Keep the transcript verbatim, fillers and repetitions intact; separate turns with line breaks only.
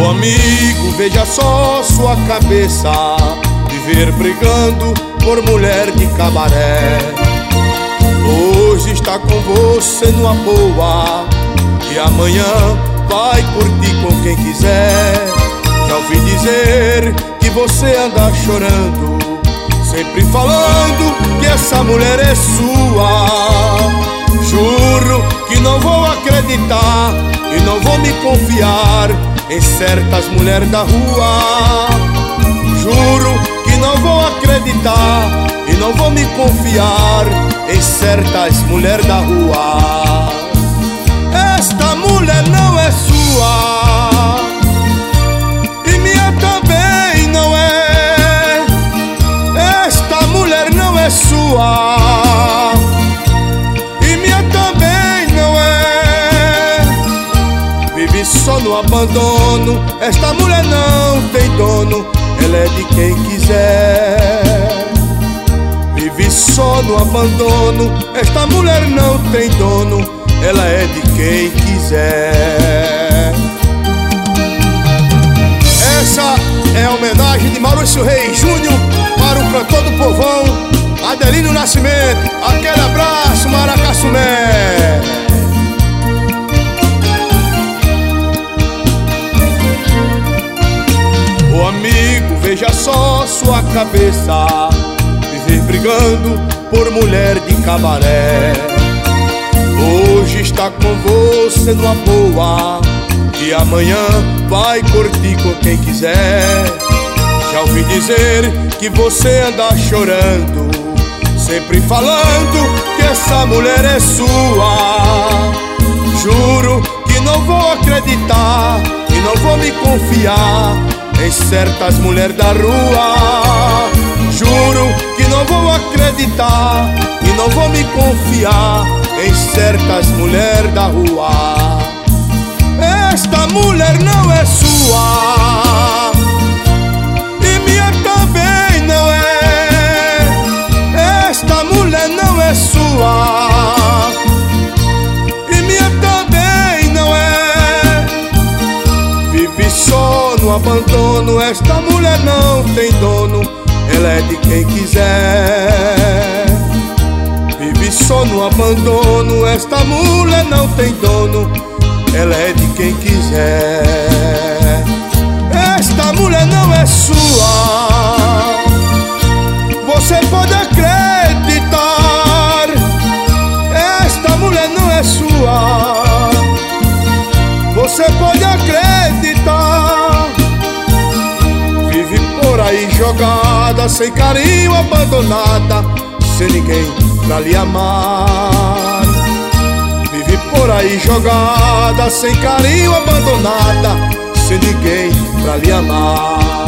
amigo, veja só sua cabeça, viver brigando por mulher de cabaré. Hoje está com você numa boa e amanhã vai curtir com quem quiser. Já ouvi dizer que você anda chorando, sempre falando que essa mulher é sua. Juro que não vou acreditar e não vou me confiar em certas mulheres da rua. Juro que não vou acreditar e não vou me confiar em certas mulheres da rua. Esta mulher não é sua e minha também não é. Esta mulher não é sua e minha também não é. Vive só no abandono, esta mulher não tem dono, ela é de quem quiser. Vive só no abandono, esta mulher não tem dono, ela é de quem quiser. Essa é a homenagem de Maurício Reis Júnior para o cantor do povão, Adelino Nascimento. Aquele abraço, Maracassumé. Ô amigo, veja só sua cabeça, viver brigando por mulher de cabaré. Hoje está com você numa boa e amanhã vai curtir com quem quiser. Já ouvi dizer que você anda chorando, sempre falando que essa mulher é sua. Juro que não vou acreditar e não vou me confiar em certas mulheres da rua. Juro que não vou acreditar e não vou me confiar em certas mulheres da rua. Esta mulher não é sua e minha também não é. Esta mulher não é sua e minha também não é. Vive só no abandono, esta mulher não tem dono, ela é de quem quiser. Vive só no abandono, esta mulher não tem dono, ela é de quem quiser. Esta mulher não é sua, você pode acreditar. Esta mulher não é sua, você pode acreditar. Vive por aí jogada, sem carinho, abandonada, sem ninguém pra lhe amar. Vive por aí jogada, sem carinho, abandonada, sem ninguém pra lhe amar.